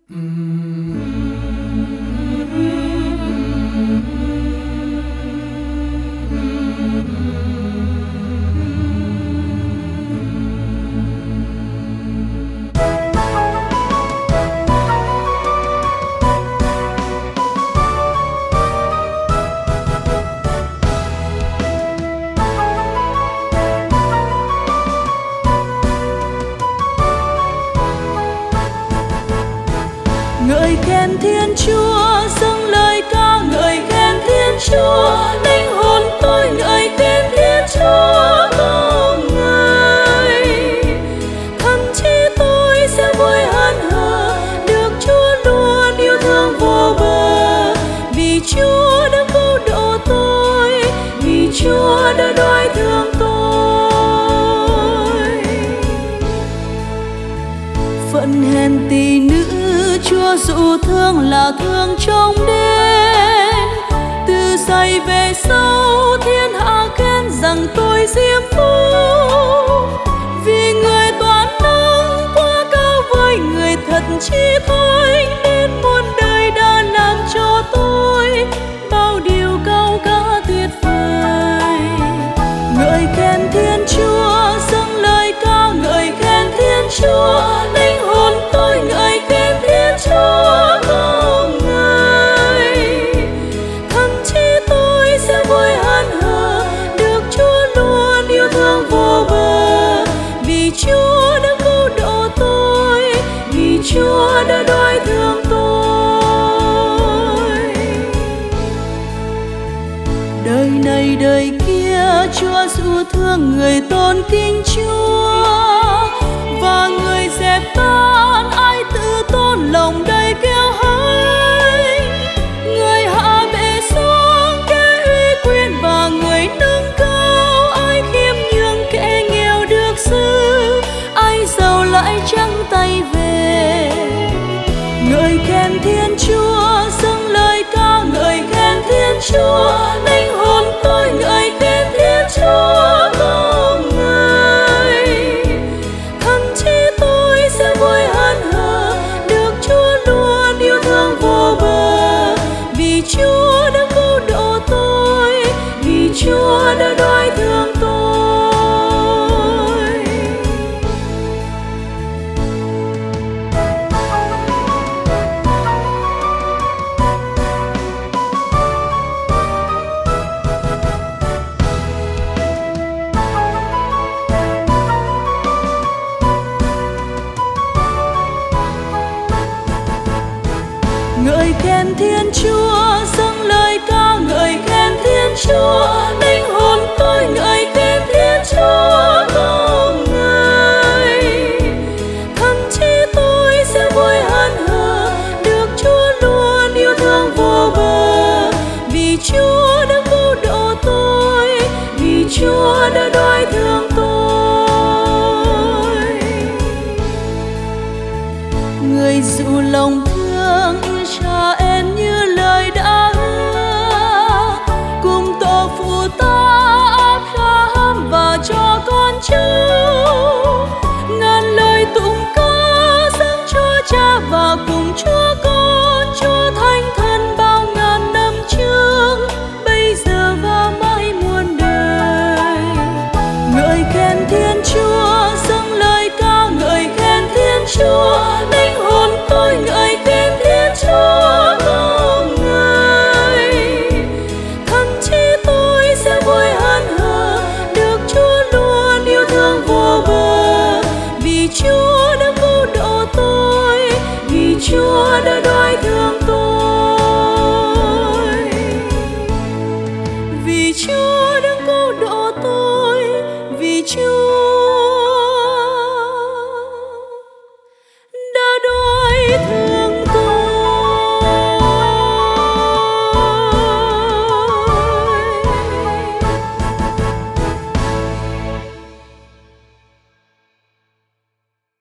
Ngợi khen Thiên Chúa, dâng lời ca ngợi khen Thiên Chúa, linh hồn tôi ngợi khen Thiên Chúa không ngơi. Thậm chí tôi sẽ vui hân hờ được Chúa luôn yêu thương vô bờ, vì Chúa đã cứu độ tôi, vì Chúa đã đoái thương tôi. Phận hèn tỷ nữ Chúa dụ thương là thương trông đến, từ giây về sau thiên hạ khen rằng tôi diêm phúc, vì người toàn năng quá cao với người thật chí thánh, đến muôn đời đã làm cho tôi bao điều cao cả tuyệt vời. Ngợi khen Thiên Chúa, dâng lời ca ngợi khen Thiên Chúa, linh hồn tôi ngợi khen Thiên Chúa không ngơi. Thậm chí tôi sẽ vui hân hờ được Chúa luôn yêu thương vô bờ, vì Chúa đã cứu độ tôi, vì Chúa đã đoái thương tôi. Đời này đời kia Chúa dụ thương người tôn kính Chúa, và người dẹp tan ai tự tôn lòng đầy kiêu hãnh. Người hạ bệ xuống kẻ uy quyền, và người nâng cao ai khiêm nhường kẻ nghèo được giữ, ai giàu lại trắng tay về. Ngợi khen Thiên Chúa, dâng lời ca ngợi khen Thiên Chúa, linh hồn tôi ngợi khen Thiên Chúa không ngơi. Thậm chí tôi sẽ vui hân hờ được Chúa luôn yêu thương vô bờ, vì Chúa đã cứu độ tôi, vì Chúa đã đoái thương tôi. Ngợi khen Thiên Chúa, dâng lời ca ngợi khen Thiên Chúa, linh hồn tôi ngợi khen Thiên Chúa không ngơi. Thậm chí tôi sẽ vui hân hờ được Chúa luôn yêu thương vô bờ, vì Chúa đã cứu độ tôi, vì Chúa đã đoái thương tôi. Người dịu lòng thương cha em như lời đã hứa, cùng tổ phụ ta Abraham và cho con cháu, ngàn lời tụng ca dâng cho cha và cùng Chúa con, Chúa Thánh Thần bao ngàn năm trước, bây giờ và mãi muôn đời. Ngợi khen Thiên Chúa, dâng lời ca ngợi khen Thiên Chúa, linh hồn tôi ngợi khen Thiên Chúa không ngơi. Thậm chí tôi sẽ vui hân hờ được Chúa luôn yêu thương vô bờ, vì Chúa đã cứu độ tôi, vì Chúa đã đoái thương tôi, vì Chúa đã cứu độ tôi, vì Chúa